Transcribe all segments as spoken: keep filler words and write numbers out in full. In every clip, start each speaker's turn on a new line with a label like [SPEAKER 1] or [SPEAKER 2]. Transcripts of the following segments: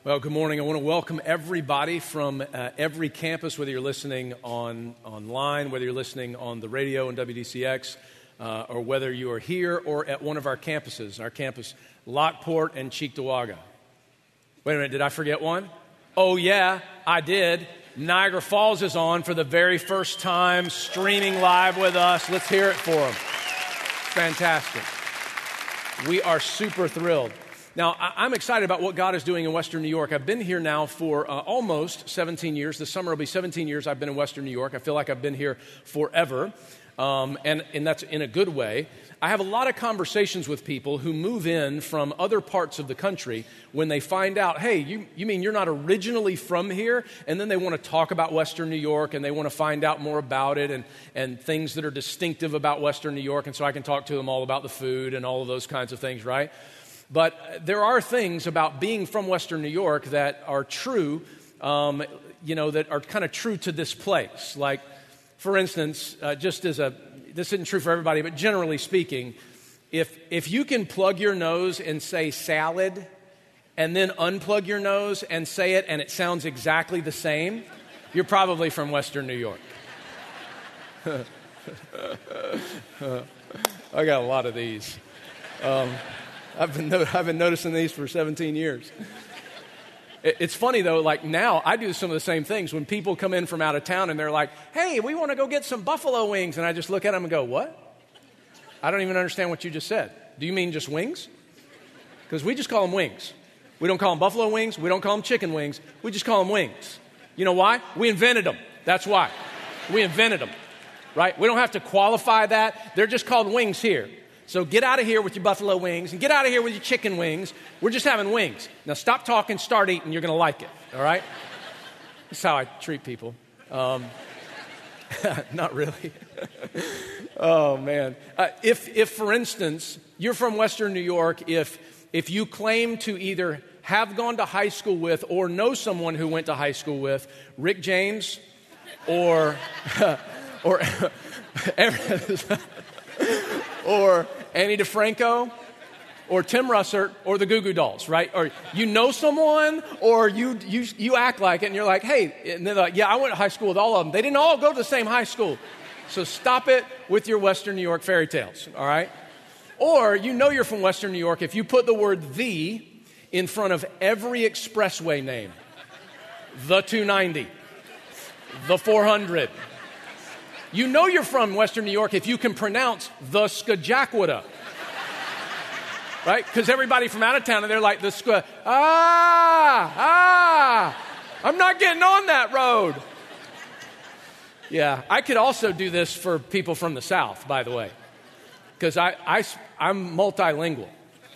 [SPEAKER 1] Well, good morning. I want to welcome everybody from uh, every campus, whether you're listening on online, whether you're listening on the radio and W D C X, uh, or whether you are here or at one of our campuses, our campus, Lockport and Cheektowaga. Wait a minute, did I forget one? Oh, yeah, I did. Niagara Falls is on for the very first time, streaming live with us. Let's hear it for them. Fantastic. We are super thrilled. Now, I'm excited about what God is doing in Western New York. I've been here now for uh, almost seventeen years. This summer will be seventeen years I've been in Western New York. I feel like I've been here forever, um, and, and that's in a good way. I have a lot of conversations with people who move in from other parts of the country when they find out, hey, you, you mean you're not originally from here? And then they want to talk about Western New York, and they want to find out more about it and, and things that are distinctive about Western New York. And so I can talk to them all about the food and all of those kinds of things, right? But there are things about being from Western New York that are true, um, you know, that are kind of true to this place. Like, for instance, uh, just as a, this isn't true for everybody, but generally speaking, if if you can plug your nose and say salad, and then unplug your nose and say it, and it sounds exactly the same, you're probably from Western New York. I got a lot of these. Um, I've been no- I've been noticing these for seventeen years. It, it's funny though, like now I do some of the same things when people come in from out of town and they're like, "Hey, we want to go get some buffalo wings," and I just look at them and go, "What? I don't even understand what you just said. Do you mean just wings?" Because we just call them wings. We don't call them buffalo wings. We don't call them chicken wings. We just call them wings. You know why? We invented them. That's why. We invented them, right? We don't have to qualify that. They're just called wings here. So get out of here with your buffalo wings and get out of here with your chicken wings. We're just having wings. Now stop talking, start eating. You're going to like it, all right? That's how I treat people. Um, not really. Oh, man. Uh, if, if, for instance, you're from Western New York, if if you claim to either have gone to high school with or know someone who went to high school with Rick James or... or or Annie DeFranco, or Tim Russert, or the Goo Goo Dolls, right? Or you know someone, or you you you act like it, and you're like, hey, and they're like, yeah, I went to high school with all of them. They didn't all go to the same high school. So stop it with your Western New York fairy tales, all right? Or you know you're from Western New York if you put the word "the" in front of every expressway name. The two ninety, the four hundred. You know you're from Western New York if you can pronounce the Skajakwada, right? Because everybody from out of town, and they're like, the Ska, ah, ah, I'm not getting on that road. Yeah, I could also do this for people from the South, by the way, because I, I, I'm multilingual.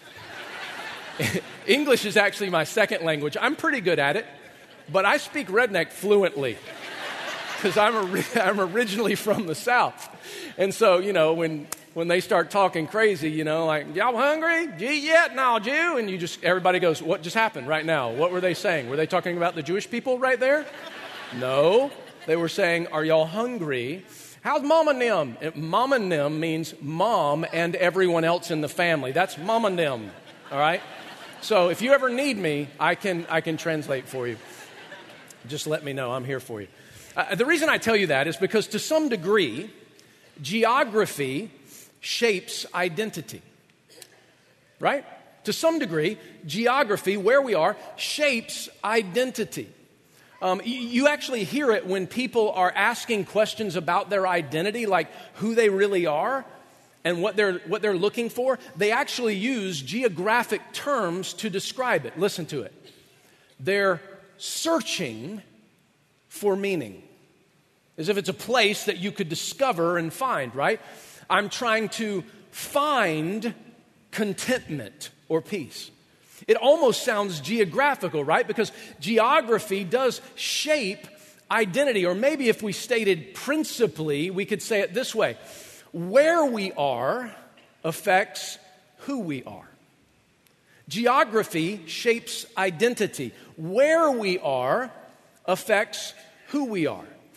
[SPEAKER 1] English is actually my second language. I'm pretty good at it, but I speak redneck fluently. Because I'm, I'm originally from the South. And so, you know, when when they start talking crazy, you know, like, y'all hungry? Gee, yet now, Jew. And you just, everybody goes, what just happened right now? What were they saying? Were they talking about the Jewish people right there? No. They were saying, are y'all hungry? How's Mama Nim? And Mama Nim means mom and everyone else in the family. That's Mama Nim, all right? So if you ever need me, I can I can translate for you. Just let me know. I'm here for you. Uh, the reason I tell you that is because to some degree, geography shapes identity, right? To some degree, geography, where we are, shapes identity. Um, you, you actually hear it when people are asking questions about their identity, like who they really are and what they're, what they're looking for. They actually use geographic terms to describe it. Listen to it. They're searching for meaning. As if it's a place that you could discover and find, right? I'm trying to find contentment or peace. It almost sounds geographical, right? Because geography does shape identity. Or maybe if we stated principally, we could say it this way. Where we are affects who we are. Geography shapes identity. Where we are affects who we are.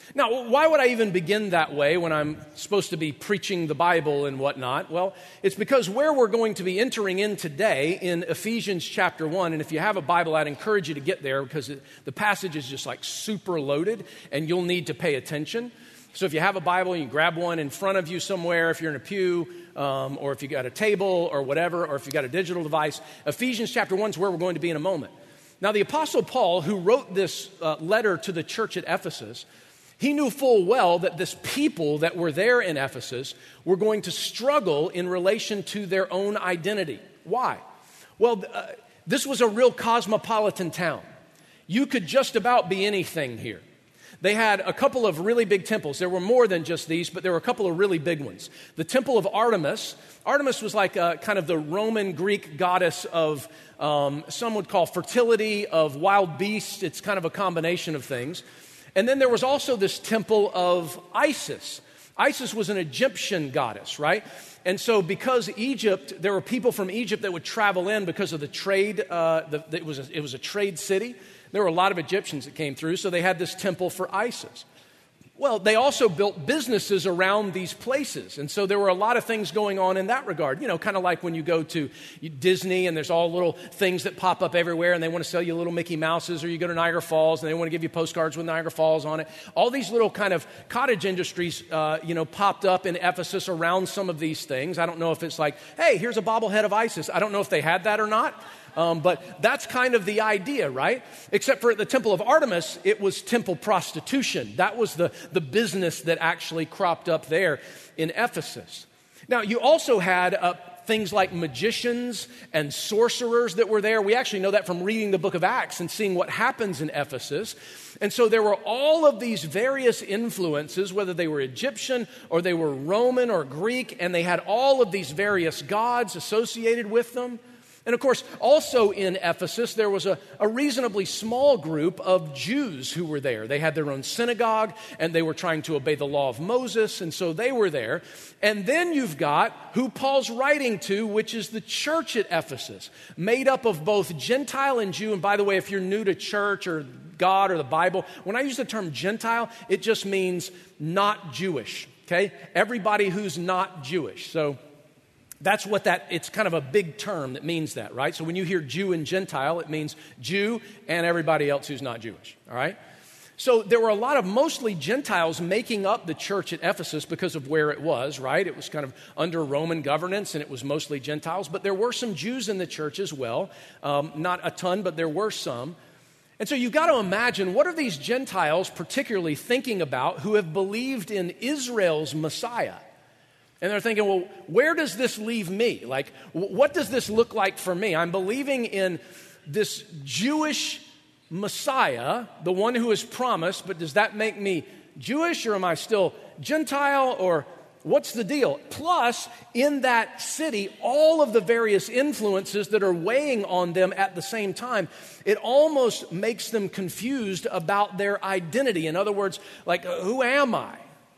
[SPEAKER 1] Now, why would I even begin that way when I'm supposed to be preaching the Bible and whatnot? Well, it's because where we're going to be entering in today in Ephesians chapter one, and if you have a Bible, I'd encourage you to get there because it, the passage is just like super loaded and you'll need to pay attention. So if you have a Bible, you grab one in front of you somewhere, if you're in a pew, um, or if you got a table or whatever, or if you got a digital device. Ephesians chapter one is where we're going to be in a moment. Now, the Apostle Paul, who wrote this uh, letter to the church at Ephesus, he knew full well that this people that were there in Ephesus were going to struggle in relation to their own identity. Why? Well, uh, this was a real cosmopolitan town. You could just about be anything here. They had a couple of really big temples. There were more than just these, but there were a couple of really big ones. The temple of Artemis. Artemis was like a, kind of the Roman Greek goddess of, um, some would call fertility, of wild beasts. It's kind of a combination of things. And then there was also this temple of Isis. Isis was an Egyptian goddess, right? And so because Egypt, there were people from Egypt that would travel in because of the trade. Uh, the, it, was a, it was a trade city. There were a lot of Egyptians that came through, so they had this temple for Isis. Well, they also built businesses around these places, and so there were a lot of things going on in that regard. You know, kind of like when you go to Disney and there's all little things that pop up everywhere and they want to sell you little Mickey Mouses, or you go to Niagara Falls and they want to give you postcards with Niagara Falls on it. All these little kind of cottage industries, uh, you know, popped up in Ephesus around some of these things. I don't know if it's like, hey, here's a bobblehead of Isis. I don't know if they had that or not. Um, but that's kind of the idea, right? Except for at the temple of Artemis, it was temple prostitution. That was the, the business that actually cropped up there in Ephesus. Now, you also had uh, things like magicians and sorcerers that were there. We actually know that from reading the book of Acts and seeing what happens in Ephesus. And so there were all of these various influences, whether they were Egyptian or they were Roman or Greek, and they had all of these various gods associated with them. And of course, also in Ephesus, there was a, a reasonably small group of Jews who were there. They had their own synagogue, and they were trying to obey the law of Moses, and so they were there. And then you've got who Paul's writing to, which is the church at Ephesus, made up of both Gentile and Jew. And by the way, if you're new to church or God or the Bible, when I use the term Gentile, it just means not Jewish, okay? Everybody who's not Jewish. So that's what that, it's kind of a big term that means that, right? So when you hear Jew and Gentile, it means Jew and everybody else who's not Jewish, all right? So there were a lot of mostly Gentiles making up the church at Ephesus because of where it was, right? It was kind of under Roman governance and it was mostly Gentiles, but there were some Jews in the church as well. Um, not a ton, but there were some. And so you've got to imagine, what are these Gentiles particularly thinking about who have believed in Israel's Messiah? And they're thinking, well, where does this leave me? Like, what does this look like for me? I'm believing in this Jewish Messiah, the one who is promised, but does that make me Jewish, or am I still Gentile, or what's the deal? Plus, in that city, all of the various influences that are weighing on them at the same time, it almost makes them confused about their identity. In other words, like, who am I?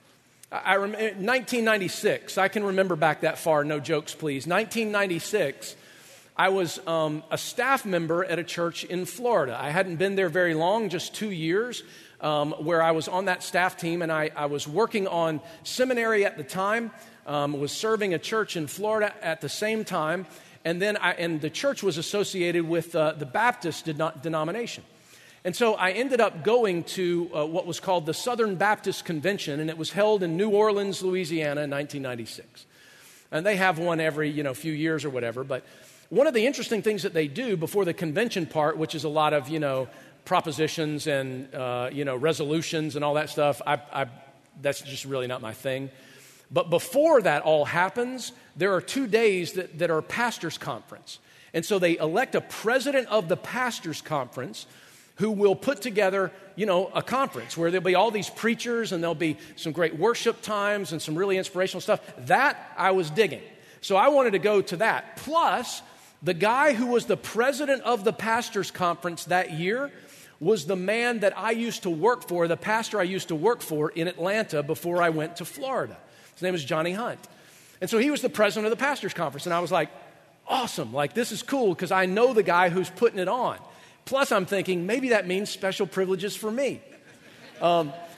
[SPEAKER 1] I remember nineteen ninety-six. I can remember back that far. No jokes, please. nineteen ninety-six. I was um, a staff member at a church in Florida. I hadn't been there very long, just two years, um, where I was on that staff team, and I, I was working on seminary at the time. Um, was serving a church in Florida at the same time, and then I, and the church was associated with uh, the Baptist de- denomination. And so I ended up going to uh, what was called the Southern Baptist Convention, and it was held in New Orleans, Louisiana in nineteen ninety-six. And they have one every, you know, few years or whatever. But one of the interesting things that they do before the convention part, which is a lot of, you know, propositions and, uh, you know, resolutions and all that stuff, I, I, that's just really not my thing. But before that all happens, there are two days that, that are pastors' conference. And so they elect a president of the pastors' conference who will put together, you know, a conference where there'll be all these preachers and there'll be some great worship times and some really inspirational stuff. That I was digging. So I wanted to go to that. Plus, the guy who was the president of the pastors' conference that year was the man that I used to work for, the pastor I used to work for in Atlanta before I went to Florida. His name is Johnny Hunt. And so he was the president of the pastors' conference. And I was like, awesome, like this is cool because I know the guy who's putting it on. Plus, I'm thinking, maybe that means special privileges for me. Um,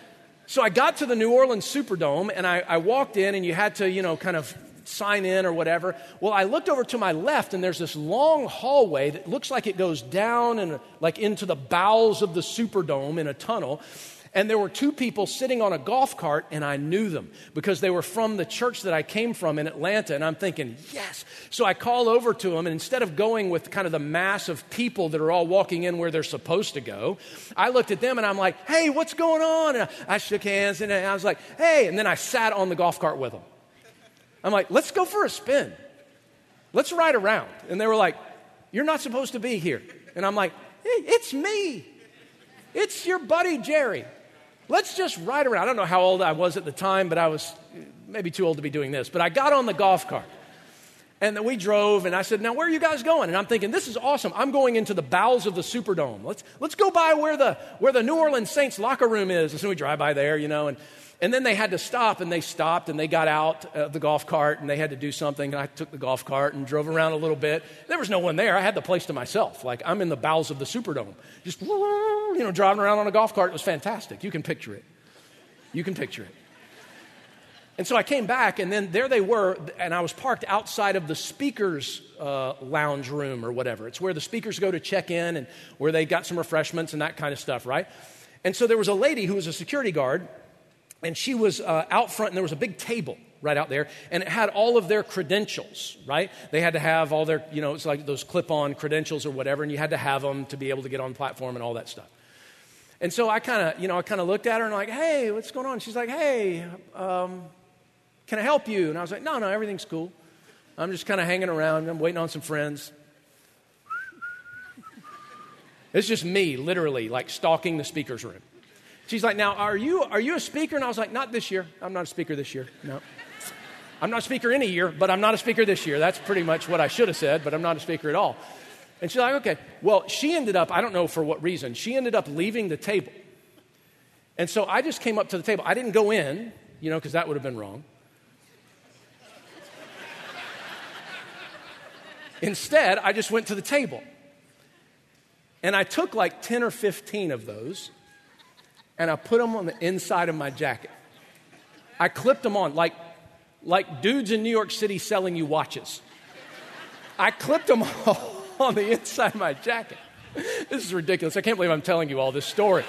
[SPEAKER 1] So I got to the New Orleans Superdome, and I, I walked in, and you had to, you know, kind of sign in or whatever. Well, I looked over to my left, and there's this long hallway that looks like it goes down and like into the bowels of the Superdome in a tunnel. And there were two people sitting on a golf cart, and I knew them because they were from the church that I came from in Atlanta. And I'm thinking, yes. So I call over to them, and instead of going with kind of the mass of people that are all walking in where they're supposed to go, I looked at them, and I'm like, hey, what's going on? And I shook hands, and I was like, hey. And then I sat on the golf cart with them. I'm like, let's go for a spin. Let's ride around. And they were like, you're not supposed to be here. And I'm like, hey, it's me. It's your buddy, Jerry. Let's just ride around. I don't know how old I was at the time, but I was maybe too old to be doing this. But I got on the golf cart, and then we drove, and I said, now, where are you guys going? And I'm thinking, this is awesome. I'm going into the bowels of the Superdome. Let's let's go by where the where the New Orleans Saints locker room is. And so we drive by there, you know, and And then they had to stop, and they stopped, and they got out of the golf cart, and they had to do something. And I took the golf cart and drove around a little bit. There was no one there. I had the place to myself. Like, I'm in the bowels of the Superdome. Just, you know, driving around on a golf cart. It was fantastic. You can picture it. You can picture it. And so I came back, and then there they were, and I was parked outside of the speakers' uh, lounge room or whatever. It's where the speakers go to check in and where they got some refreshments and that kind of stuff, right? And so there was a lady who was a security guard, and she was uh, out front, and there was a big table right out there, and it had all of their credentials, right? They had to have all their, you know, it's like those clip-on credentials or whatever, and you had to have them to be able to get on the platform and all that stuff. And so I kind of, you know, I kind of looked at her and like, hey, what's going on? She's like, hey, um, can I help you? And I was like, no, no, everything's cool. I'm just kind of hanging around. I'm waiting on some friends. It's just me, literally, like stalking the speaker's room. She's like, now, are you are you a speaker? And I was like, not this year. I'm not a speaker this year. No. I'm not a speaker any year, but I'm not a speaker this year. That's pretty much what I should have said, but I'm not a speaker at all. And she's like, okay. Well, she ended up, I don't know for what reason, she ended up leaving the table. And so I just came up to the table. I didn't go in, you know, because that would have been wrong. Instead, I just went to the table. And I took like ten or fifteen of those, and I put them on the inside of my jacket. I clipped them on like, like dudes in New York City selling you watches. I clipped them all on the inside of my jacket. This is ridiculous. I can't believe I'm telling you all this story.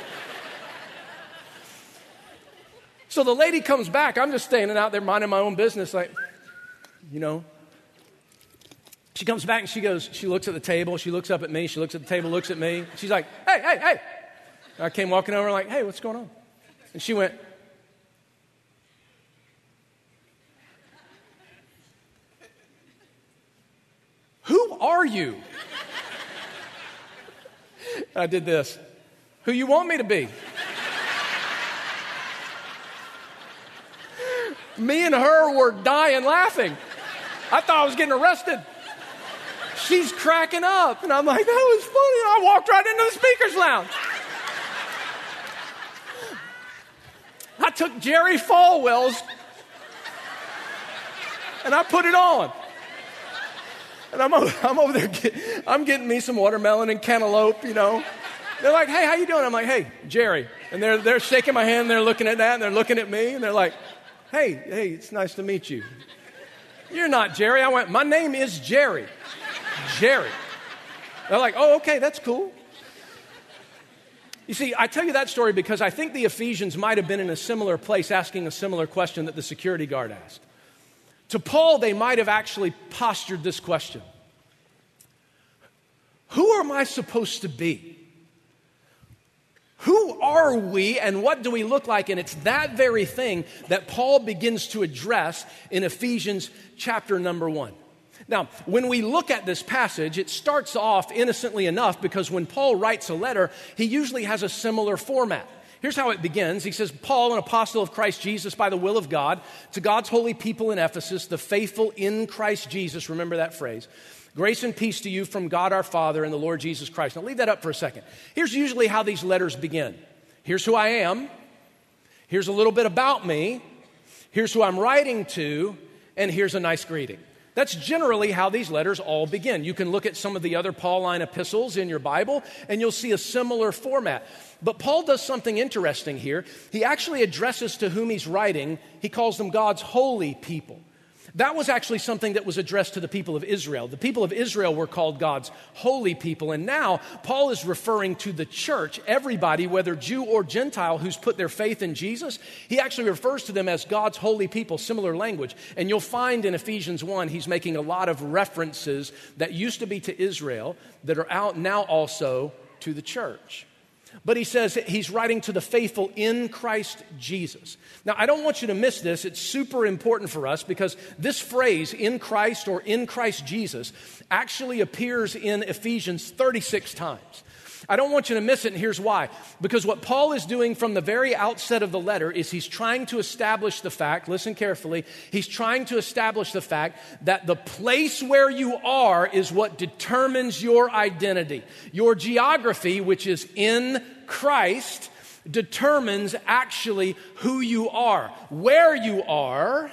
[SPEAKER 1] So the lady comes back. I'm just standing out there minding my own business, like, you know. She comes back and she goes, she looks at the table. She looks up at me. She looks at the table, looks at me. She's like, hey, hey, hey. I came walking over like, hey, what's going on? And she went, who are you? I did this. Who you want me to be? Me and her were dying laughing. I thought I was getting arrested. She's cracking up. And I'm like, that was funny. I walked right into the speaker's lounge. I took Jerry Falwell's and I put it on. And I'm over, I'm over there, get, I'm getting me some watermelon and cantaloupe, you know. They're like, hey, how you doing? I'm like, hey, Jerry. And they're, they're shaking my hand, they're looking at that, and they're looking at me, and they're like, hey, hey, it's nice to meet you. You're not Jerry. I went, my name is Jerry. Jerry. They're like, oh, okay, that's cool. You see, I tell you that story because I think the Ephesians might have been in a similar place asking a similar question that the security guard asked. To Paul, they might have actually postured this question. Who am I supposed to be? Who are we and what do we look like? And it's that very thing that Paul begins to address in Ephesians chapter number one. Now, when we look at this passage, it starts off innocently enough because when Paul writes a letter, he usually has a similar format. Here's how it begins. He says, Paul, an apostle of Christ Jesus by the will of God, to God's holy people in Ephesus, the faithful in Christ Jesus. Remember that phrase. Grace and peace to you from God our Father and the Lord Jesus Christ. Now leave that up for a second. Here's usually how these letters begin. Here's who I am. Here's a little bit about me. Here's who I'm writing to. And here's a nice greeting. That's generally how these letters all begin. You can look at some of the other Pauline epistles in your Bible, and you'll see a similar format. But Paul does something interesting here. He actually addresses to whom he's writing. He calls them God's holy people. That was actually something that was addressed to the people of Israel. The people of Israel were called God's holy people. And now Paul is referring to the church, everybody, whether Jew or Gentile, who's put their faith in Jesus. He actually refers to them as God's holy people, similar language. And you'll find in Ephesians one, he's making a lot of references that used to be to Israel that are out now also to the church. But he says he's writing to the faithful in Christ Jesus. Now, I don't want you to miss this. It's super important for us because this phrase, in Christ or in Christ Jesus, actually appears in Ephesians thirty-six times. I don't want you to miss it, and here's why. Because what Paul is doing from the very outset of the letter is he's trying to establish the fact, listen carefully, he's trying to establish the fact that the place where you are is what determines your identity. Your geography, which is in Christ, determines actually who you are. Where you are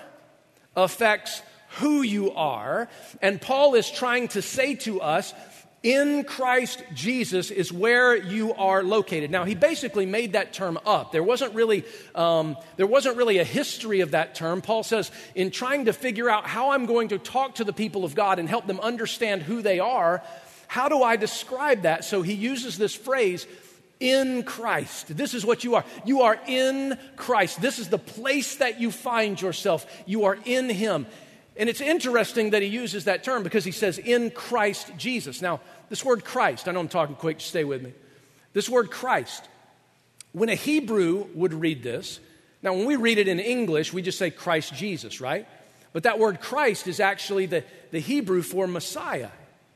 [SPEAKER 1] affects who you are, and Paul is trying to say to us, in Christ Jesus is where you are located. Now, he basically made that term up. There wasn't really, um, there wasn't really a history of that term. Paul says, in trying to figure out how I'm going to talk to the people of God and help them understand who they are, how do I describe that? So he uses this phrase, in Christ. This is what you are. You are in Christ. This is the place that you find yourself. You are in Him. And it's interesting that he uses that term because he says, in Christ Jesus. Now, this word Christ, I know I'm talking quick, just stay with me. This word Christ, when a Hebrew would read this, now when we read it in English, we just say Christ Jesus, right? But that word Christ is actually the, the Hebrew for Messiah.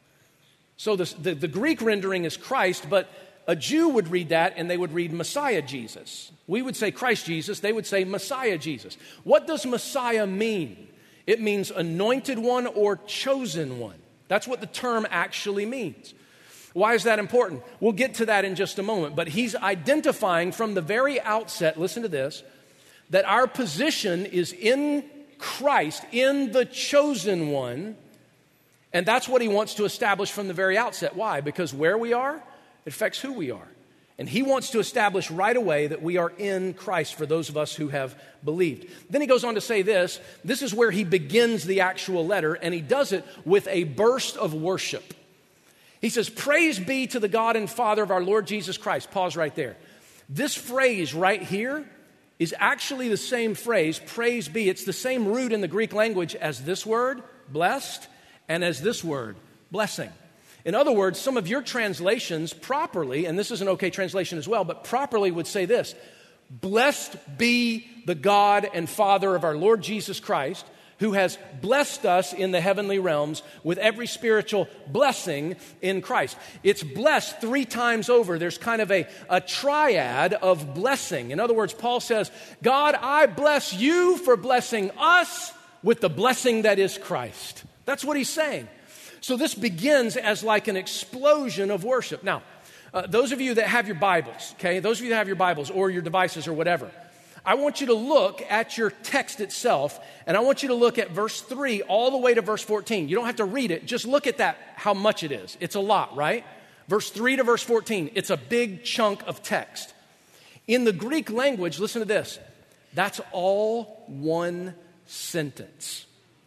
[SPEAKER 1] So the, the, the Greek rendering is Christ, but a Jew would read that and they would read Messiah Jesus. We would say Christ Jesus, they would say Messiah Jesus. What does Messiah mean? It means anointed one or chosen one. That's what the term actually means. Why is that important? We'll get to that in just a moment. But he's identifying from the very outset, listen to this, that our position is in Christ, in the chosen one. And that's what he wants to establish from the very outset. Why? Because where we are, it affects who we are. And he wants to establish right away that we are in Christ for those of us who have believed. Then he goes on to say this. This is where he begins the actual letter, and he does it with a burst of worship. He says, praise be to the God and Father of our Lord Jesus Christ. Pause right there. This phrase right here is actually the same phrase, praise be. It's the same root in the Greek language as this word, blessed, and as this word, blessing. In other words, some of your translations properly, and this is an okay translation as well, but properly would say this, blessed be the God and Father of our Lord Jesus Christ, who has blessed us in the heavenly realms with every spiritual blessing in Christ. It's blessed three times over. There's kind of a, a triad of blessing. In other words, Paul says, God, I bless you for blessing us with the blessing that is Christ. That's what he's saying. So this begins as like an explosion of worship. Now, uh, those of you that have your Bibles, okay, those of you that have your Bibles or your devices or whatever, I want you to look at your text itself, and I want you to look at verse three all the way to verse fourteen. You don't have to read it. Just look at that, how much it is. It's a lot, right? Verse three to verse fourteen, it's a big chunk of text. In the Greek language, listen to this. That's all one sentence.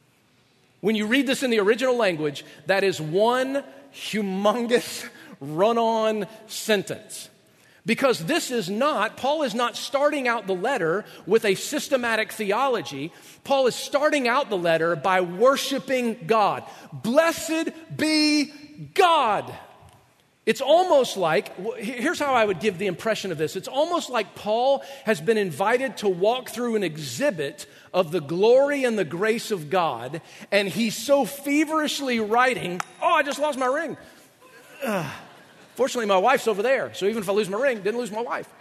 [SPEAKER 1] When you read this in the original language, that is one humongous run-on sentence. Because this is not, Paul is not starting out the letter with a systematic theology. Paul is starting out the letter by worshiping God. Blessed be God. It's almost like, here's how I would give the impression of this. It's almost like Paul has been invited to walk through an exhibit of the glory and the grace of God, and he's so feverishly writing, oh, I just lost my ring. Ugh. Fortunately, my wife's over there, so even if I lose my ring, didn't lose my wife.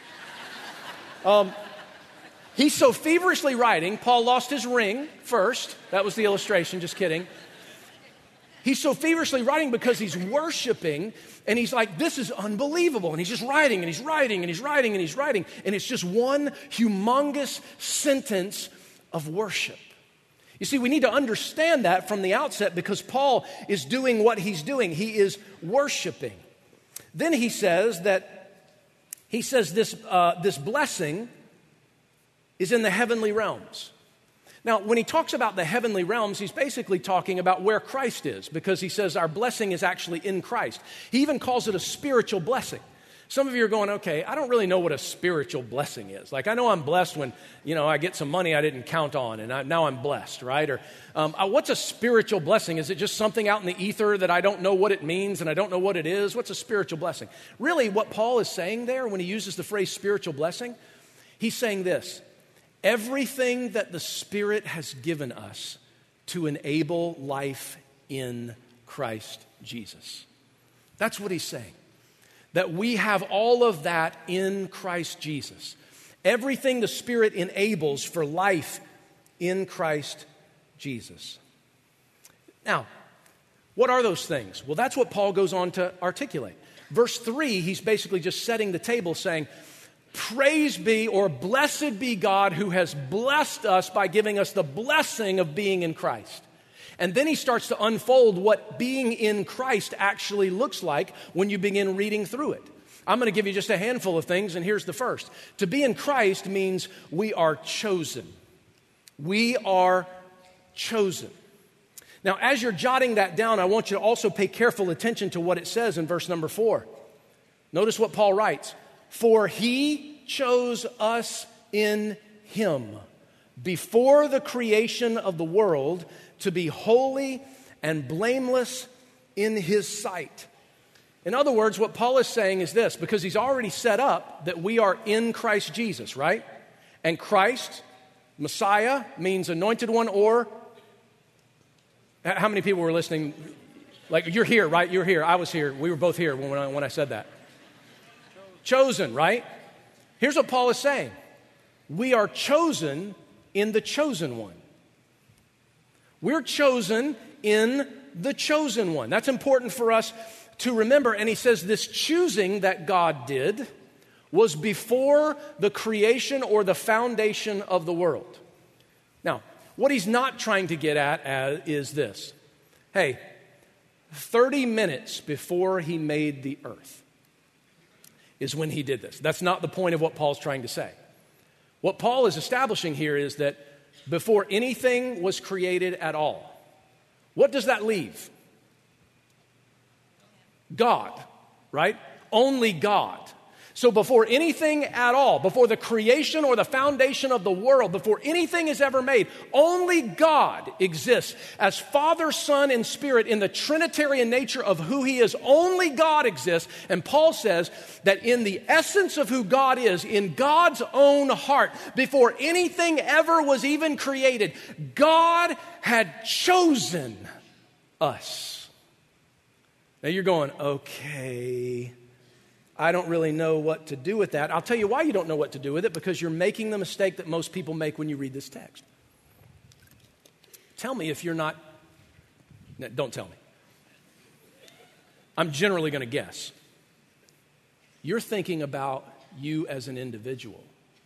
[SPEAKER 1] Um, he's so feverishly writing, Paul lost his ring first. That was the illustration, just kidding. He's so feverishly writing because he's worshiping, and he's like, this is unbelievable. And he's just writing, and he's writing, and he's writing, and he's writing. And it's just one humongous sentence of worship. You see, we need to understand that from the outset because Paul is doing what he's doing. He is worshiping. Then he says that, he says this, uh, this blessing is in the heavenly realms. Now, when he talks about the heavenly realms, he's basically talking about where Christ is because he says our blessing is actually in Christ. He even calls it a spiritual blessing. Some of you are going, okay, I don't really know what a spiritual blessing is. Like, I know I'm blessed when, you know, I get some money I didn't count on, and I, now I'm blessed, right? Or um, uh, what's a spiritual blessing? Is it just something out in the ether that I don't know what it means and I don't know what it is? What's a spiritual blessing? Really, what Paul is saying there when he uses the phrase spiritual blessing, he's saying this: everything that the Spirit has given us to enable life in Christ Jesus. That's what he's saying. That we have all of that in Christ Jesus. Everything the Spirit enables for life in Christ Jesus. Now, what are those things? Well, that's what Paul goes on to articulate. Verse three, he's basically just setting the table saying, praise be or blessed be God who has blessed us by giving us the blessing of being in Christ. And then he starts to unfold what being in Christ actually looks like when you begin reading through it. I'm going to give you just a handful of things, and here's the first. To be in Christ means we are chosen. We are chosen. Now, as you're jotting that down, I want you to also pay careful attention to what it says in verse number four. Notice what Paul writes. For he chose us in him before the creation of the world to be holy and blameless in his sight. In other words, what Paul is saying is this, because he's already set up that we are in Christ Jesus, right? And Christ, Messiah, means anointed one or... How many people were listening? Like, you're here, right? You're here. I was here. We were both here when I, when I said that. Chosen, right? Here's what Paul is saying. We are chosen in the chosen one. We're chosen in the chosen one. That's important for us to remember. And he says this choosing that God did was before the creation or the foundation of the world. Now, what he's not trying to get at is this. Hey, thirty minutes before he made the earth is when he did this. That's not the point of what Paul's trying to say. What Paul is establishing here is that before anything was created at all, what does that leave? God, right? Only God. So before anything at all, before the creation or the foundation of the world, before anything is ever made, only God exists as Father, Son, and Spirit in the Trinitarian nature of who He is. Only God exists. And Paul says that in the essence of who God is, in God's own heart, before anything ever was even created, God had chosen us. Now you're going, okay, I don't really know what to do with that. I'll tell you why you don't know what to do with it, because you're making the mistake that most people make when you read this text. Tell me if you're not, no, don't tell me. I'm generally going to guess. You're thinking about you as an individual.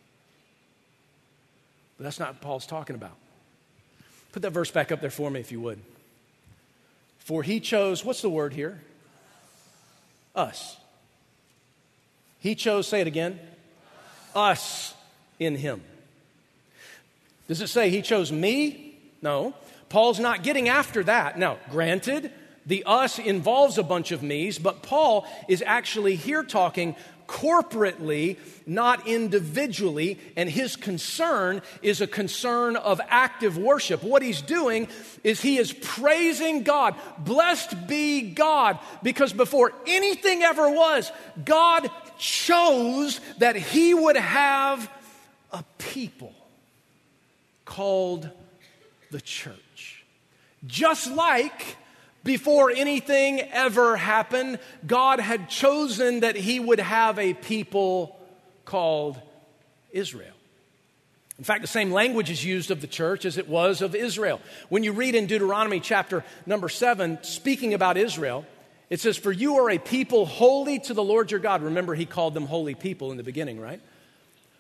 [SPEAKER 1] But that's not what Paul's talking about. Put that verse back up there for me if you would. For he chose, what's the word here? Us. He chose, say it again, us in him. Does it say he chose me? No. Paul's not getting after that. Now, granted, the us involves a bunch of me's, but Paul is actually here talking corporately, not individually, and his concern is a concern of active worship. What he's doing is he is praising God. Blessed be God, because before anything ever was, God chose that he would have a people called the church. Just like before anything ever happened, God had chosen that he would have a people called Israel. In fact, the same language is used of the church as it was of Israel. When you read in Deuteronomy chapter number seven, speaking about Israel, it says, for you are a people holy to the Lord your God. Remember, he called them holy people in the beginning, right?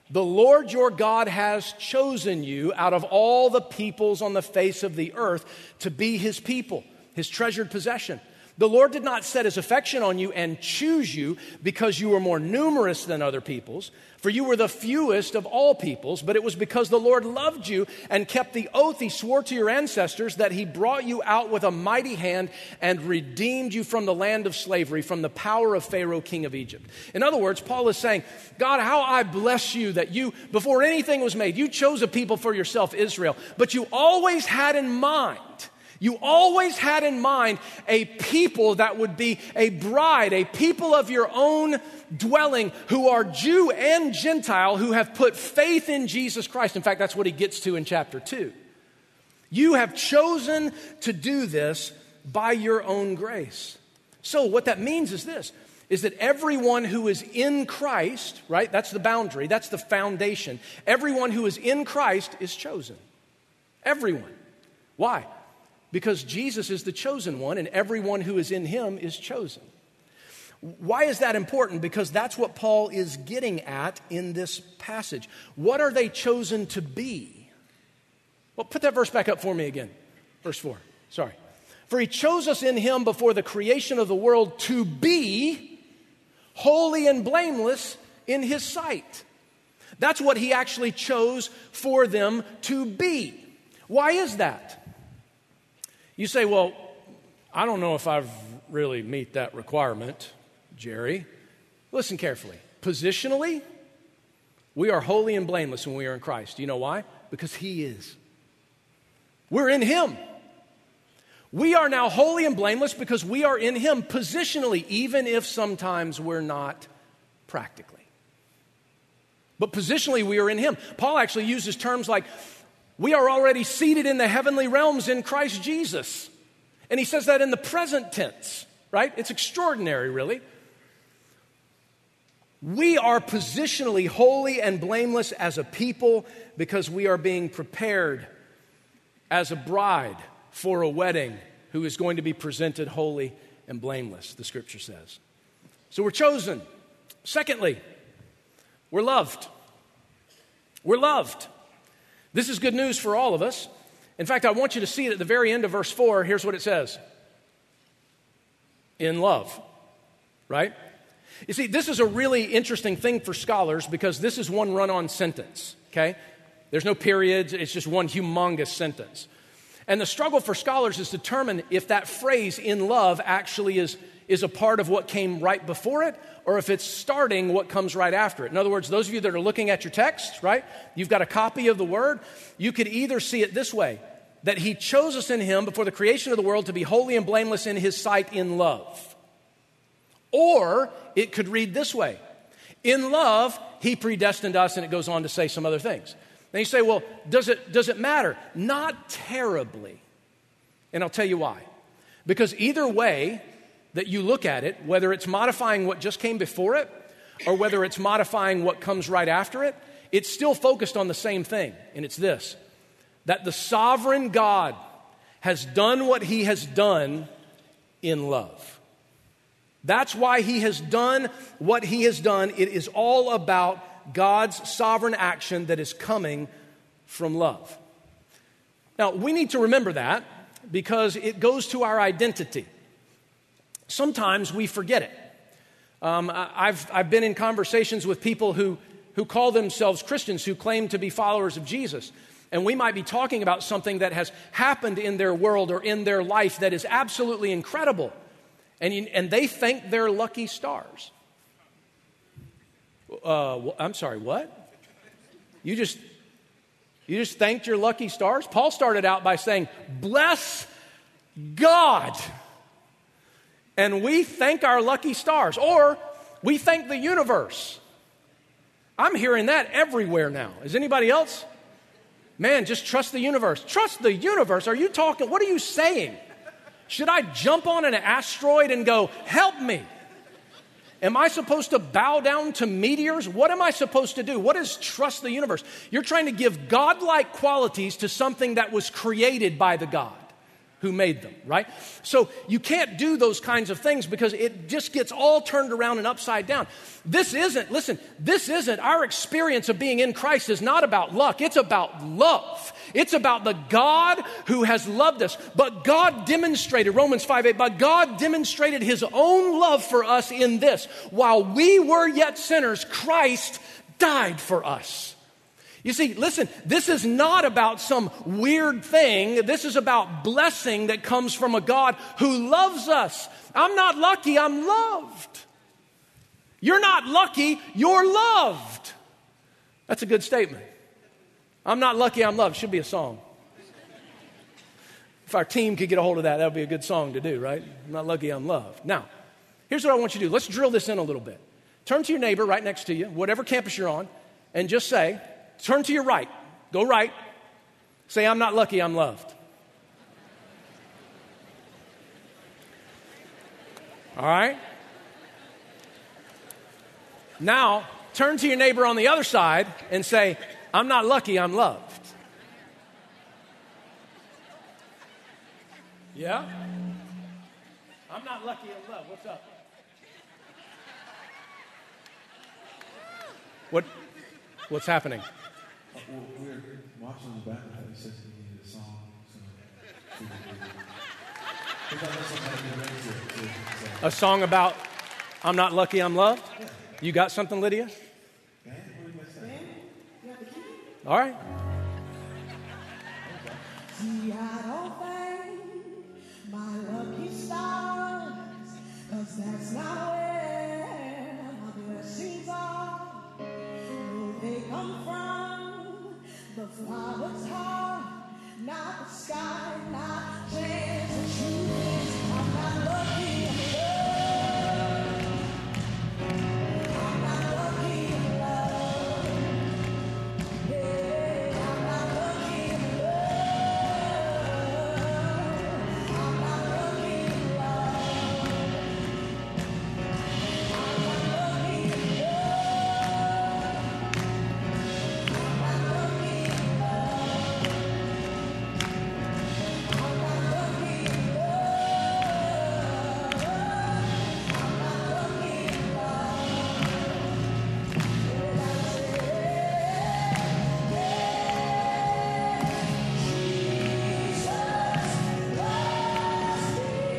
[SPEAKER 1] The Lord your God has chosen you out of all the peoples on the face of the earth to be his people, his treasured possession. The Lord did not set his affection on you and choose you because you were more numerous than other peoples, for you were the fewest of all peoples, but it was because the Lord loved you and kept the oath he swore to your ancestors that he brought you out with a mighty hand and redeemed you from the land of slavery, from the power of Pharaoh, king of Egypt. In other words, Paul is saying, God, how I bless you that you, before anything was made, you chose a people for yourself, Israel, but you always had in mind You always had in mind a people that would be a bride, a people of your own dwelling who are Jew and Gentile who have put faith in Jesus Christ. In fact, that's what he gets to in chapter two. You have chosen to do this by your own grace. So what that means is this, is that everyone who is in Christ, right? That's the boundary, that's the foundation. Everyone who is in Christ is chosen. Everyone. Why? Because Jesus is the chosen one, and everyone who is in him is chosen. Why is that important? Because that's what Paul is getting at in this passage. What are they chosen to be? Well, put that verse back up for me again. Verse four. Sorry. For he chose us in him before the creation of the world to be holy and blameless in his sight. That's what he actually chose for them to be. Why is that? You say, well, I don't know if I've really meet that requirement, Jerry. Listen carefully. Positionally, we are holy and blameless when we are in Christ. Do you know why? Because he is. We're in him. We are now holy and blameless because we are in him positionally, even if sometimes we're not practically. But positionally, we are in him. Paul actually uses terms like, we are already seated in the heavenly realms in Christ Jesus. And he says that in the present tense, right? It's extraordinary, really. We are positionally holy and blameless as a people because we are being prepared as a bride for a wedding who is going to be presented holy and blameless, the scripture says. So we're chosen. Secondly, we're loved. We're loved. This is good news for all of us. In fact, I want you to see it at the very end of verse four. Here's what it says. In love, right? You see, this is a really interesting thing for scholars because this is one run-on sentence, okay? There's no periods. It's just one humongous sentence. And the struggle for scholars is to determine if that phrase, in love, actually is, is a part of what came right before it or if it's starting what comes right after it. In other words, those of you that are looking at your text, right, you've got a copy of the word, you could either see it this way, that he chose us in him before the creation of the world to be holy and blameless in his sight in love. Or it could read this way, in love, he predestined us, and it goes on to say some other things. Then you say, well, does it, does it matter? Not terribly. And I'll tell you why. Because either way that you look at it, whether it's modifying what just came before it or whether it's modifying what comes right after it, it's still focused on the same thing. And it's this, that the sovereign God has done what he has done in love. That's why he has done what he has done. It is all about God's sovereign action that is coming from love. Now, we need to remember that because it goes to our identity. Sometimes we forget it. Um, I've, I've been in conversations with people who, who call themselves Christians, who claim to be followers of Jesus. And we might be talking about something that has happened in their world or in their life that is absolutely incredible. And, you, and they think they're lucky stars. Uh, I'm sorry, what? You just, you just thanked your lucky stars? Paul started out by saying, bless God. And we thank our lucky stars. Or we thank the universe. I'm hearing that everywhere now. Is anybody else? Man, just trust the universe. Trust the universe? Are you talking, what are you saying? Should I jump on an asteroid and go, help me? Am I supposed to bow down to meteors? What am I supposed to do? What is trust the universe? You're trying to give godlike qualities to something that was created by the God. who made them, right? So you can't do those kinds of things because it just gets all turned around and upside down. This isn't, listen, this isn't, our experience of being in Christ is not about luck. It's about love. It's about the God who has loved us. But God demonstrated, Romans five eight, but God demonstrated his own love for us in this. While we were yet sinners, Christ died for us. You see, listen, this is not about some weird thing. This is about blessing that comes from a God who loves us. I'm not lucky, I'm loved. You're not lucky, you're loved. That's a good statement. I'm not lucky, I'm loved. Should be a song. If our team could get a hold of that, that would be a good song to do, right? I'm not lucky, I'm loved. Now, here's what I want you to do. Let's drill this in a little bit. Turn to your neighbor right next to you, whatever campus you're on, and just say, turn to your right. Go right. Say, I'm not lucky, I'm loved. All right? Now, turn to your neighbor on the other side and say, I'm not lucky, I'm loved. Yeah? I'm not lucky, I'm loved. What's up? What? What's happening?
[SPEAKER 2] Well, we're watching the back of it. He says he needed a song. So,
[SPEAKER 1] a song about I'm not lucky, I'm loved? Yeah. You got something, Lydia?
[SPEAKER 2] Man, what do you say?
[SPEAKER 1] All right.
[SPEAKER 3] See, I don't thank my lucky stars, 'cause that's not where my blessings are. No, they come from the Father's heart, not the sky, not chance. The truth is, I'm not lucky, I'm loved. I'm not lucky, I'm loved. Yeah, I'm not lucky, I'm loved. I'm not lucky, I'm loved. I'm not lucky, I'm loved. I'm not lucky, I'm loved. I'm not lucky, I'm loved. I'm not lucky, I'm loved. And I say, Jesus loves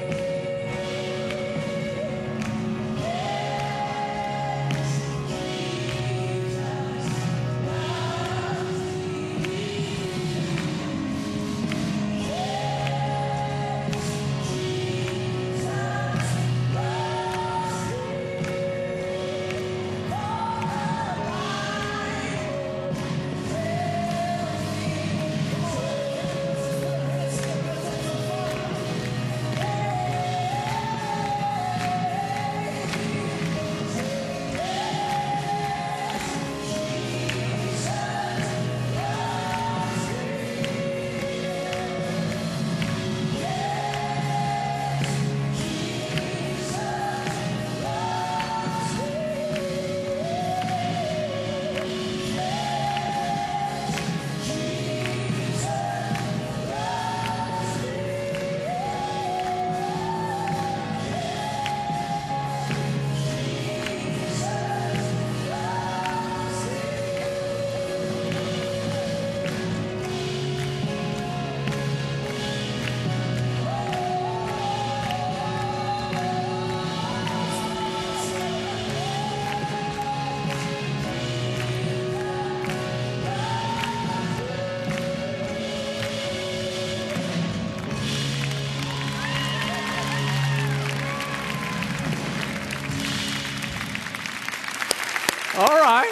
[SPEAKER 1] All right.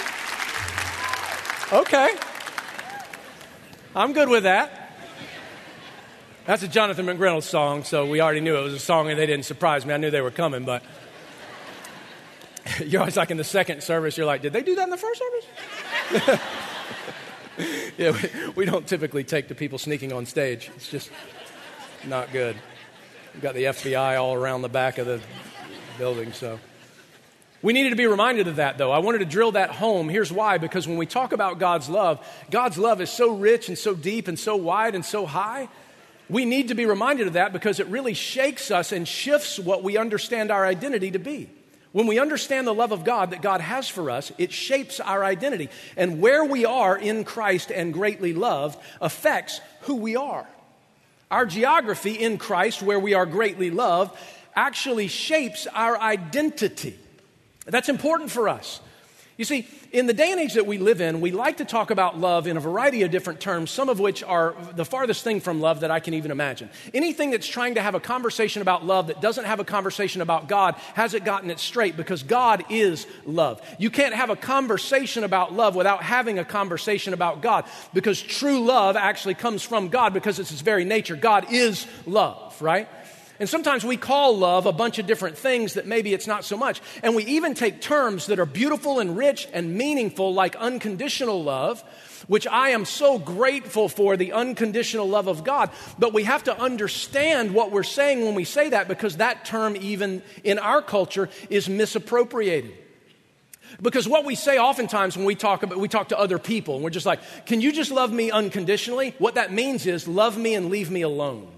[SPEAKER 1] Okay. I'm good with that. That's a Jonathan McReynolds song, so we already knew it was a song and they didn't surprise me. I knew they were coming, but you're always like in the second service, you're like, did they do that in the first service? Yeah, we, we don't typically take the people sneaking on stage. It's just not good. We've got the F B I all around the back of the building, so. We needed to be reminded of that, though. I wanted to drill that home. Here's why. Because when we talk about God's love, God's love is so rich and so deep and so wide and so high We need to be reminded of that because it really shakes us and shifts what we understand our identity to be. When we understand the love of God that God has for us, it shapes our identity. And where we are in Christ and greatly loved affects who we are. Our geography in Christ, where we are greatly loved, actually shapes our identity. That's important for us. You see, in the day and age that we live in, we like to talk about love in a variety of different terms, some of which are the farthest thing from love that I can even imagine. Anything that's trying to have a conversation about love that doesn't have a conversation about God hasn't gotten it straight, because God is love. You can't have a conversation about love without having a conversation about God, because true love actually comes from God because it's His very nature. God is love, right? And sometimes we call love a bunch of different things that maybe it's not so much. And we even take terms that are beautiful and rich and meaningful, like unconditional love, which I am so grateful for, the unconditional love of God. But we have to understand what we're saying when we say that, because that term, even in our culture, is misappropriated. Because what we say oftentimes when we talk about, we talk to other people, and we're just like, can you just love me unconditionally? What that means is love me and leave me alone.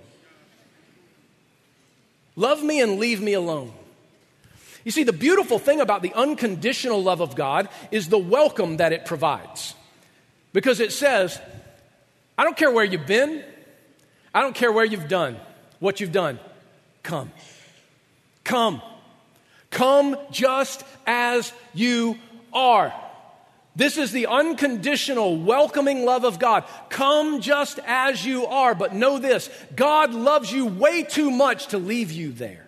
[SPEAKER 1] Love me and leave me alone. You see, the beautiful thing about the unconditional love of God is the welcome that it provides. Because it says, I don't care where you've been. I don't care where you've done, what you've done. Come. Come. Come just as you are. This is the unconditional, welcoming love of God. Come just as you are, but know this, God loves you way too much to leave you there.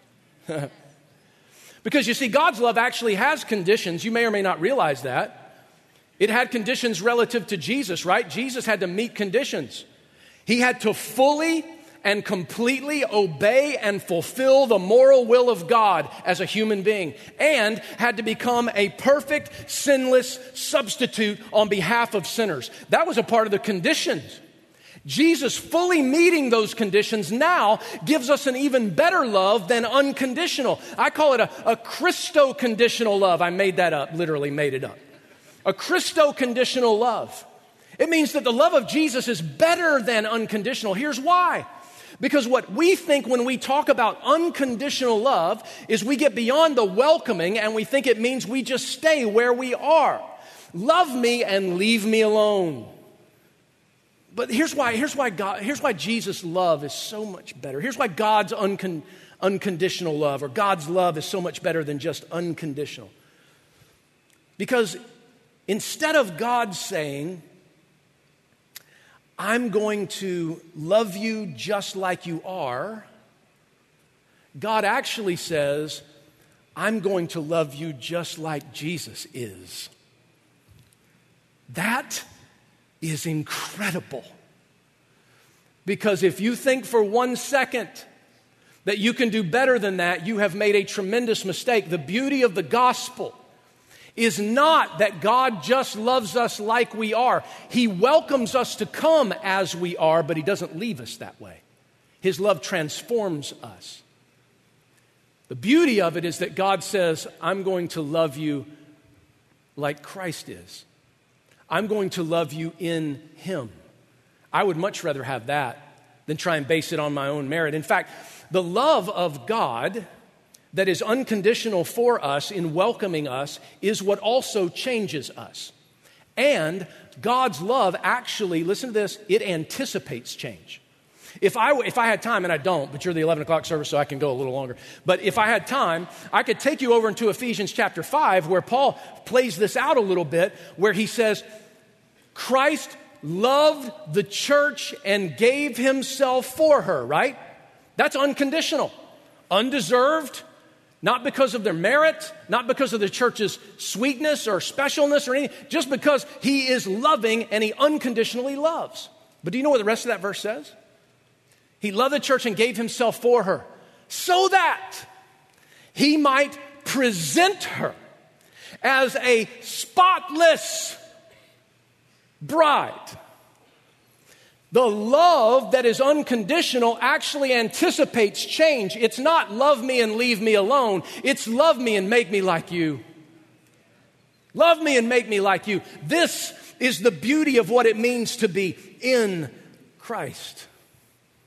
[SPEAKER 1] Because you see, God's love actually has conditions. You may or may not realize that. It had conditions relative to Jesus, right? Jesus had to meet conditions. He had to fully and completely obey and fulfill the moral will of God as a human being, and had to become a perfect, sinless substitute on behalf of sinners. That was a part of the conditions. Jesus fully meeting those conditions now gives us an even better love than unconditional. I call it a, a Christo-conditional love. I made that up, literally made it up. A Christo-conditional love. It means that the love of Jesus is better than unconditional. Here's why. Because what we think when we talk about unconditional love is we get beyond the welcoming and we think it means we just stay where we are. Love me and leave me alone. But here's why, here's why God, here's why Jesus' love is so much better. Here's why God's uncon, unconditional love, or God's love, is so much better than just unconditional. Because instead of God saying, I'm going to love you just like you are, God actually says, I'm going to love you just like Jesus is. That is incredible. Because if you think for one second that you can do better than that, you have made a tremendous mistake. The beauty of the gospel is not that God just loves us like we are. He welcomes us to come as we are, but He doesn't leave us that way. His love transforms us. The beauty of it is that God says, I'm going to love you like Christ is. I'm going to love you in Him. I would much rather have that than try and base it on my own merit. In fact, the love of God that is unconditional for us in welcoming us is what also changes us. And God's love actually, listen to this, it anticipates change. If I, if I had time, and I don't, but you're the eleven o'clock service, so I can go a little longer. But if I had time, I could take you over into Ephesians chapter five, where Paul plays this out a little bit, where he says, Christ loved the church and gave Himself for her, right? That's unconditional, undeserved, not because of their merit, not because of the church's sweetness or specialness or anything, just because He is loving and He unconditionally loves. But do you know what the rest of that verse says? He loved the church and gave Himself for her so that He might present her as a spotless bride. The love that is unconditional actually anticipates change. It's not love me and leave me alone. It's love me and make me like you. Love me and make me like you. This is the beauty of what it means to be in Christ.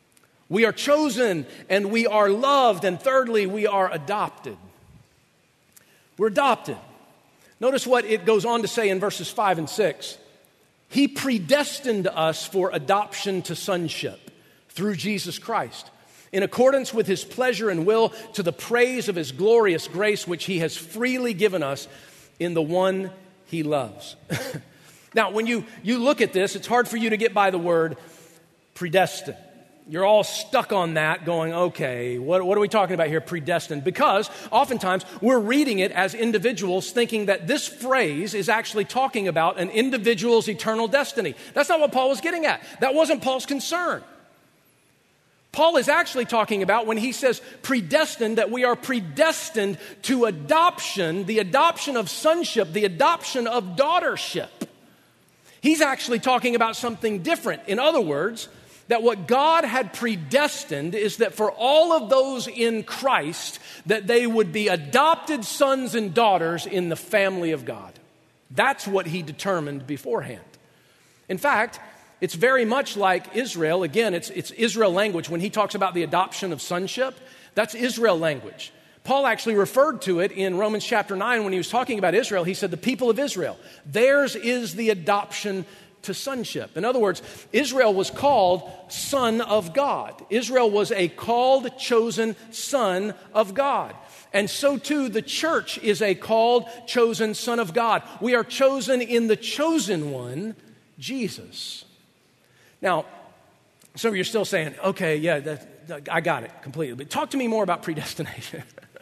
[SPEAKER 1] We are chosen and we are loved. And thirdly, we are adopted. We're adopted. Notice what it goes on to say in verses five and six. He predestined us for adoption to sonship through Jesus Christ, in accordance with his pleasure and will, to the praise of his glorious grace, which he has freely given us in the one he loves. Now, when you, you look at this, it's hard for you to get by the word predestined. You're all stuck on that going, okay, what, what are we talking about here, predestined? Because oftentimes we're reading it as individuals thinking that this phrase is actually talking about an individual's eternal destiny. That's not what Paul was getting at. That wasn't Paul's concern. Paul is actually talking about when he says predestined, that we are predestined to adoption, the adoption of sonship, the adoption of daughtership. He's actually talking about something different. In other words, that what God had predestined is that for all of those in Christ, that they would be adopted sons and daughters in the family of God. That's what he determined beforehand. In fact, it's very much like Israel. Again, it's, it's Israel language. When he talks about the adoption of sonship, that's Israel language. Paul actually referred to it in Romans chapter nine when he was talking about Israel. He said, the people of Israel, theirs is the adoption to sonship. In other words, Israel was called son of God. Israel was a called, chosen son of God. And so too, the church is a called, chosen son of God. We are chosen in the chosen one, Jesus. Now, some of you are still saying, okay, yeah, that, that, I got it completely. But talk to me more about predestination.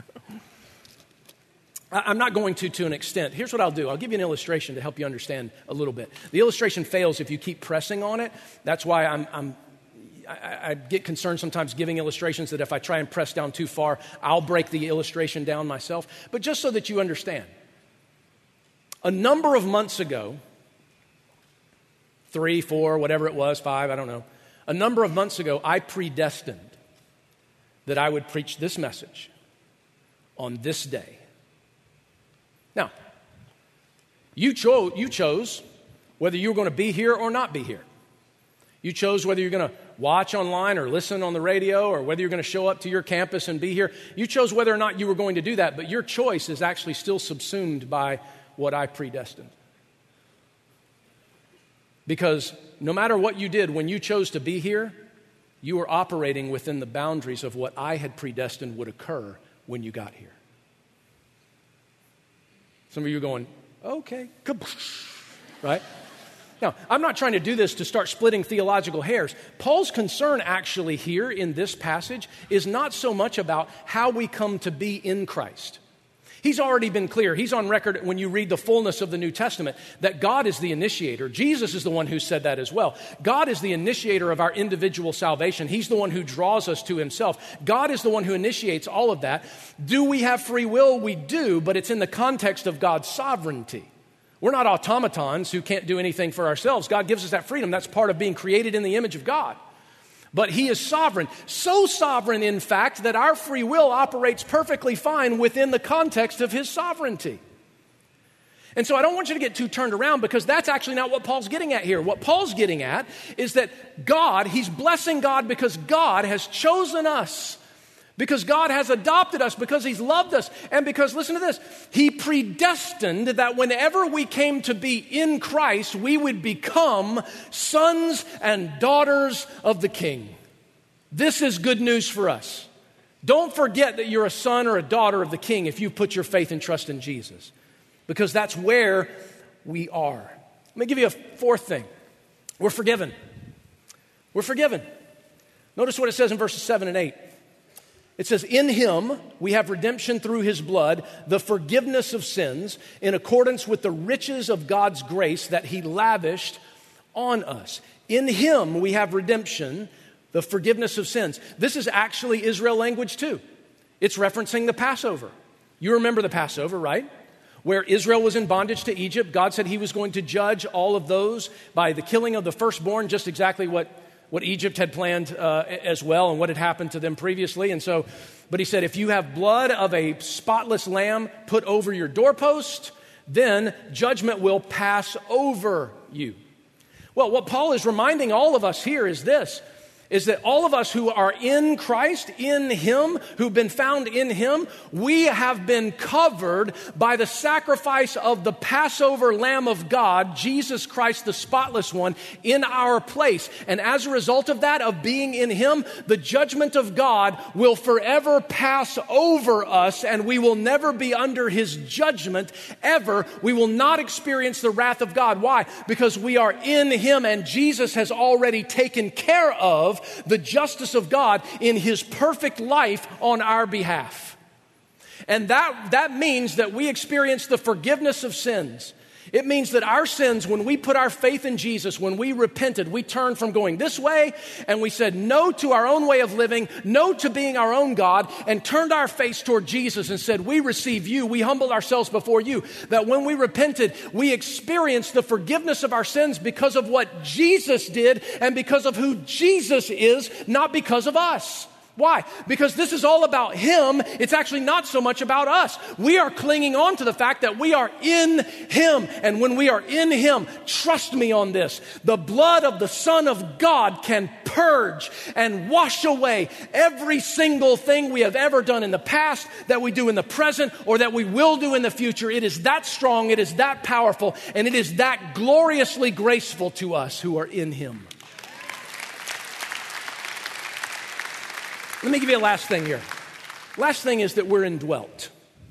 [SPEAKER 1] I'm not going to to an extent. Here's what I'll do. I'll give you an illustration to help you understand a little bit. The illustration fails if you keep pressing on it. That's why I'm, I'm, I, I get concerned sometimes giving illustrations that if I try and press down too far, I'll break the illustration down myself. But just so that you understand, a number of months ago, three, four, whatever it was, five, I don't know. A number of months ago, I predestined that I would preach this message on this day. Now, you, cho- you chose whether you were going to be here or not be here. You chose whether you're going to watch online or listen on the radio or whether you're going to show up to your campus and be here. You chose whether or not you were going to do that, but your choice is actually still subsumed by what I predestined. Because no matter what you did when you chose to be here, you were operating within the boundaries of what I had predestined would occur when you got here. Some of you are going, okay, right? Now, I'm not trying to do this to start splitting theological hairs. Paul's concern actually here in this passage is not so much about how we come to be in Christ. He's already been clear. He's on record when you read the fullness of the New Testament that God is the initiator. Jesus is the one who said that as well. God is the initiator of our individual salvation. He's the one who draws us to himself. God is the one who initiates all of that. Do we have free will? We do, but it's in the context of God's sovereignty. We're not automatons who can't do anything for ourselves. God gives us that freedom. That's part of being created in the image of God. But he is sovereign. So sovereign, in fact, that our free will operates perfectly fine within the context of his sovereignty. And so I don't want you to get too turned around because that's actually not what Paul's getting at here. What Paul's getting at is that God, he's blessing God because God has chosen us. Because God has adopted us, because he's loved us, and because, listen to this, he predestined that whenever we came to be in Christ, we would become sons and daughters of the King. This is good news for us. Don't forget that you're a son or a daughter of the King if you put your faith and trust in Jesus, because that's where we are. Let me give you a fourth thing. We're forgiven. We're forgiven. Notice what it says in verses seven and eight. It says, in him we have redemption through his blood, the forgiveness of sins, in accordance with the riches of God's grace that he lavished on us. In him we have redemption, the forgiveness of sins. This is actually Israel language too. It's referencing the Passover. You remember the Passover, right? Where Israel was in bondage to Egypt, God said he was going to judge all of those by the killing of the firstborn, just exactly what what Egypt had planned uh, as well and what had happened to them previously. And so, but he said, if you have blood of a spotless lamb put over your doorpost, then judgment will pass over you. Well, what Paul is reminding all of us here is this, is that all of us who are in Christ, in Him, who've been found in Him, we have been covered by the sacrifice of the Passover Lamb of God, Jesus Christ, the spotless one, in our place. And as a result of that, of being in Him, the judgment of God will forever pass over us, and we will never be under His judgment ever. We will not experience the wrath of God. Why? Because we are in Him, and Jesus has already taken care of the justice of God in His perfect life on our behalf. And that, that means that we experience the forgiveness of sins. It means that our sins, when we put our faith in Jesus, when we repented, we turned from going this way and we said no to our own way of living, no to being our own God, and turned our face toward Jesus and said, we receive you, we humbled ourselves before you. That when we repented, we experienced the forgiveness of our sins because of what Jesus did and because of who Jesus is, not because of us. Why? Because this is all about Him. It's actually not so much about us. We are clinging on to the fact that we are in Him. And when we are in Him, trust me on this, the blood of the Son of God can purge and wash away every single thing we have ever done in the past, that we do in the present, or that we will do in the future. It is that strong, it is that powerful, and it is that gloriously graceful to us who are in Him. Let me give you a last thing here. Last thing is that we're indwelt.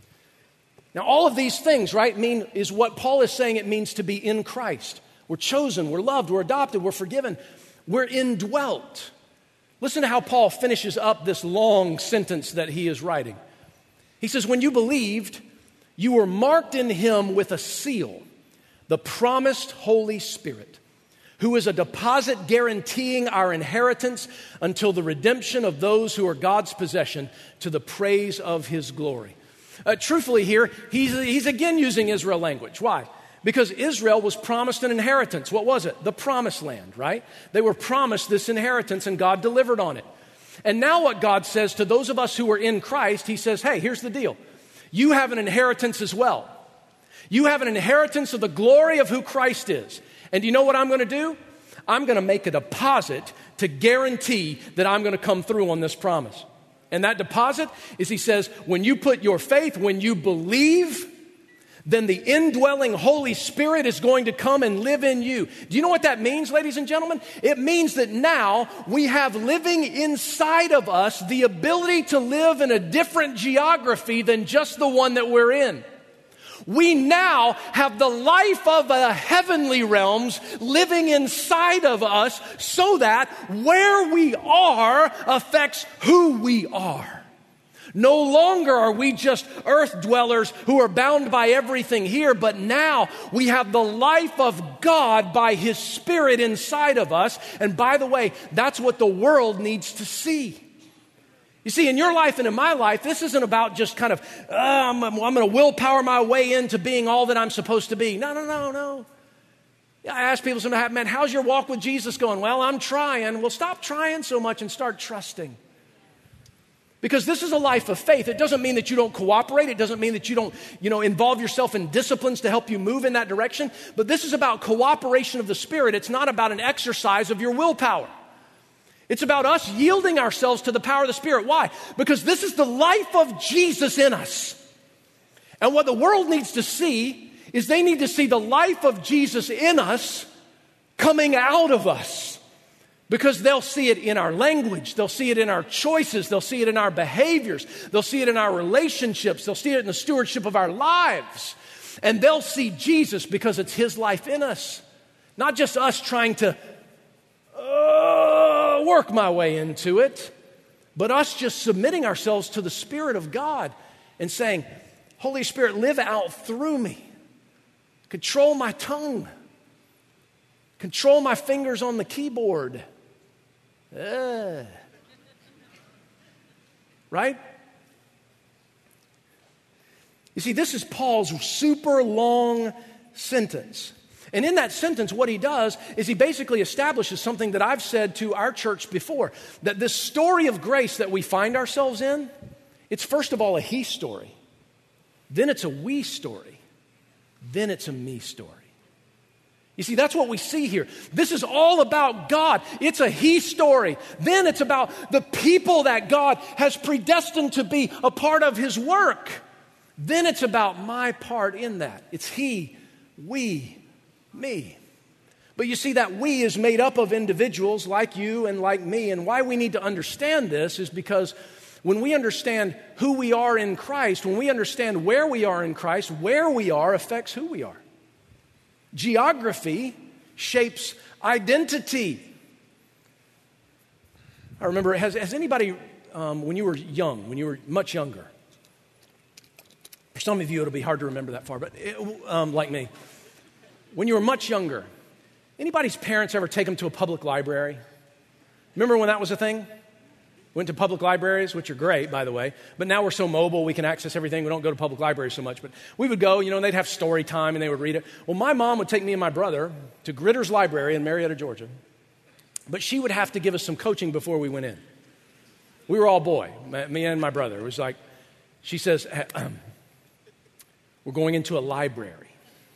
[SPEAKER 1] Now, all of these things, right, mean is what Paul is saying it means to be in Christ. We're chosen, we're loved, we're adopted, we're forgiven. We're indwelt. Listen to how Paul finishes up this long sentence that he is writing. He says, when you believed, you were marked in Him with a seal, the promised Holy Spirit, who is a deposit guaranteeing our inheritance until the redemption of those who are God's possession, to the praise of His glory. Uh, truthfully here, he's, he's again using Israel language. Why? Because Israel was promised an inheritance. What was it? The promised land, right? They were promised this inheritance and God delivered on it. And now what God says to those of us who are in Christ, He says, hey, here's the deal. You have an inheritance as well. You have an inheritance of the glory of who Christ is. And do you know what I'm going to do? I'm going to make a deposit to guarantee that I'm going to come through on this promise. And that deposit is, he says, when you put your faith, when you believe, then the indwelling Holy Spirit is going to come and live in you. Do you know what that means, ladies and gentlemen? It means that now we have living inside of us the ability to live in a different geography than just the one that we're in. We now have the life of the heavenly realms living inside of us, so that where we are affects who we are. No longer are we just earth dwellers who are bound by everything here, but now we have the life of God by His Spirit inside of us. And by the way, that's what the world needs to see. You see, in your life and in my life, this isn't about just kind of, uh, I'm, I'm going to willpower my way into being all that I'm supposed to be. No, no, no, no. I ask people sometimes, man, how's your walk with Jesus going? Well, I'm trying. Well, stop trying so much and start trusting. Because this is a life of faith. It doesn't mean that you don't cooperate. It doesn't mean that you don't, you know, involve yourself in disciplines to help you move in that direction. But this is about cooperation of the Spirit. It's not about an exercise of your willpower. It's about us yielding ourselves to the power of the Spirit. Why? Because this is the life of Jesus in us. And what the world needs to see is they need to see the life of Jesus in us coming out of us. Because they'll see it in our language, they'll see it in our choices, they'll see it in our behaviors, they'll see it in our relationships, they'll see it in the stewardship of our lives. And they'll see Jesus because it's His life in us. Not just us trying to uh, work my way into it, but us just submitting ourselves to the Spirit of God and saying, Holy Spirit, live out through me. Control my tongue. Control my fingers on the keyboard. Uh. Right? You see, this is Paul's super long sentence. And in that sentence, what he does is he basically establishes something that I've said to our church before, that this story of grace that we find ourselves in, it's first of all a he story. Then it's a we story. Then it's a me story. You see, that's what we see here. This is all about God. It's a He story. Then it's about the people that God has predestined to be a part of His work. Then it's about my part in that. It's He, we, me. But you see, that we is made up of individuals like you and like me. And why we need to understand this is because when we understand who we are in Christ, when we understand where we are in Christ, where we are affects who we are. Geography shapes identity. I remember, has, has anybody, um, when you were young, when you were much younger, for some of you it'll be hard to remember that far, but it, um, like me, when you were much younger, anybody's parents ever take them to a public library? Remember when that was a thing? Went to public libraries, which are great, by the way. But now we're so mobile, we can access everything. We don't go to public libraries so much. But we would go, you know, and they'd have story time, and they would read it. Well, my mom would take me and my brother to Gritter's Library in Marietta, Georgia. But she would have to give us some coaching before we went in. We were all boy, me and my brother. It was like, she says, we're going into a library.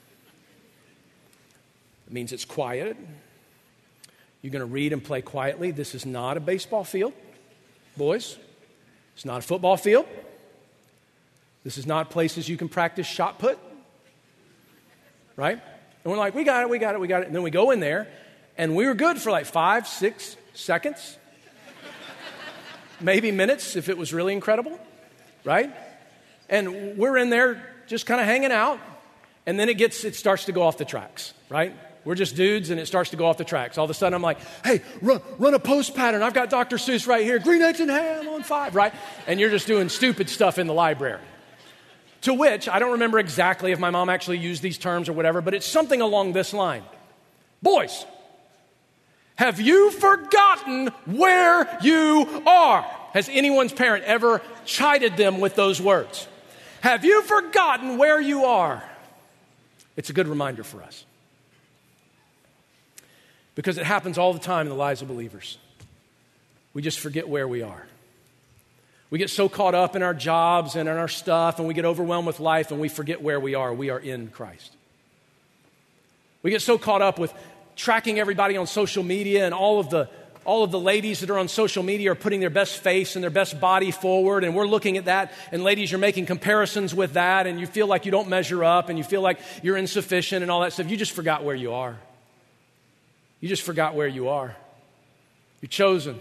[SPEAKER 1] It means it's quiet. You're going to read and play quietly. This is not a baseball field. Boys, it's not a football field. This is not places you can practice shot put. Right? And we're like, we got it, we got it, we got it. And then we go in there, and we were good for like five, six seconds. Maybe minutes if it was really incredible. Right? And we're in there just kind of hanging out. And then it gets, it starts to go off the tracks. Right? We're just dudes, and it starts to go off the tracks. All of a sudden, I'm like, hey, run, run a post pattern. I've got Doctor Seuss right here. Green eggs and ham on five, right? And you're just doing stupid stuff in the library. To which, I don't remember exactly if my mom actually used these terms or whatever, but it's something along this line. Boys, have you forgotten where you are? Has anyone's parent ever chided them with those words? Have you forgotten where you are? It's a good reminder for us. Because it happens all the time in the lives of believers. We just forget where we are. We get so caught up in our jobs and in our stuff, and we get overwhelmed with life, and we forget where we are. We are in Christ. We get so caught up with tracking everybody on social media, and all of the all of the ladies that are on social media are putting their best face and their best body forward, and we're looking at that, and ladies, you're making comparisons with that, and you feel like you don't measure up, and you feel like you're insufficient and all that stuff. You just forgot where you are. You just forgot where you are. You're chosen.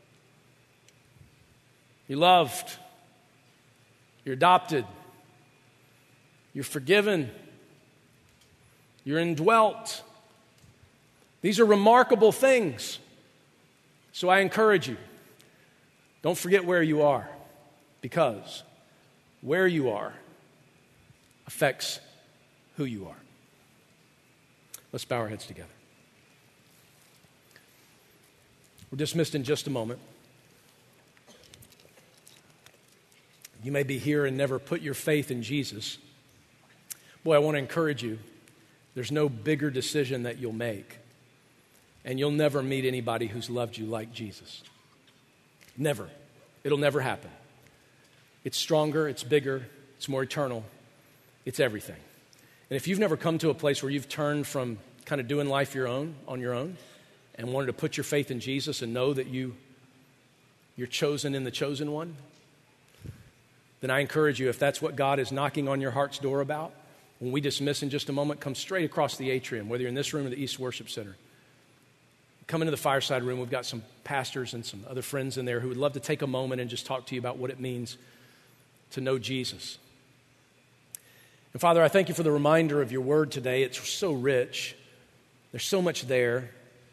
[SPEAKER 1] You're loved. You're adopted. You're forgiven. You're indwelt. These are remarkable things. So I encourage you, don't forget where you are, because where you are affects who you are. Let's bow our heads together. We're dismissed in just a moment. You may be here and never put your faith in Jesus. Boy, I want to encourage you. There's no bigger decision that you'll make. And you'll never meet anybody who's loved you like Jesus. Never. It'll never happen. It's stronger, it's bigger, it's more eternal, it's everything. And if you've never come to a place where you've turned from kind of doing life your own, on your own, and wanted to put your faith in Jesus and know that you, you're chosen in the chosen one, then I encourage you, if that's what God is knocking on your heart's door about, when we dismiss in just a moment, come straight across the atrium, whether you're in this room or the East Worship Center. Come into the fireside room. We've got some pastors and some other friends in there who would love to take a moment and just talk to you about what it means to know Jesus. And Father, I thank you for the reminder of your word today. It's so rich. There's so much there.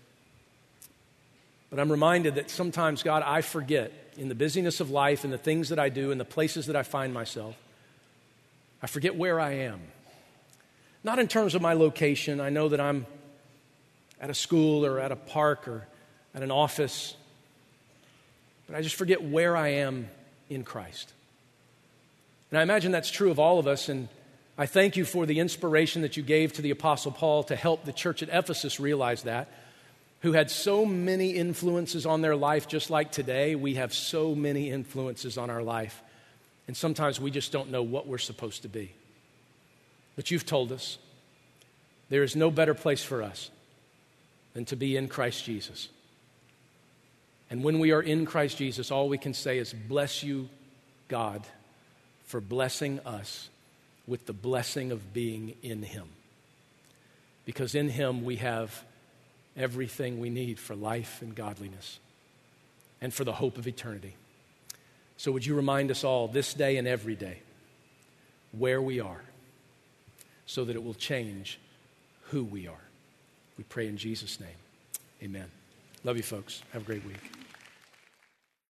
[SPEAKER 1] But I'm reminded that sometimes, God, I forget in the busyness of life and the things that I do and the places that I find myself, I forget where I am. Not in terms of my location. I know that I'm at a school or at a park or at an office, but I just forget where I am in Christ. And I imagine that's true of all of us, and I thank you for the inspiration that you gave to the Apostle Paul to help the church at Ephesus realize that, who had so many influences on their life just like today. We have so many influences on our life, and sometimes we just don't know what we're supposed to be. But you've told us, There is no better place for us than to be in Christ Jesus. And when we are in Christ Jesus, all we can say is, bless you, God, for blessing us with the blessing of being in him. Because in him we have everything we need for life and godliness and for the hope of eternity. So would you remind us all this day and every day where we are so that it will change who we are. We pray in Jesus' name. Amen. Love you folks. Have a great week.